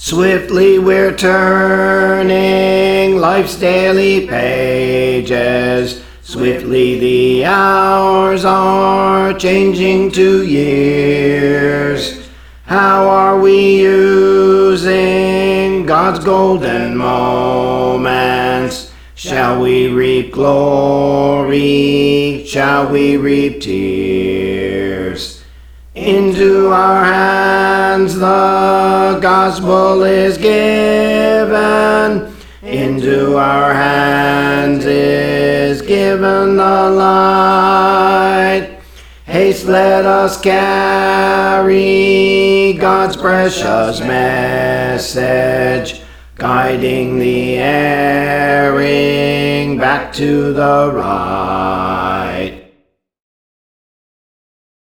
Swiftly we're turning life's daily pages. Swiftly the hours are changing to years. How are we using God's golden moments? Shall we reap glory? Shall we reap tears? Into our hands the gospel is given. Into our hands is given the light. Haste, let us carry God's precious message, guiding the erring back to the right.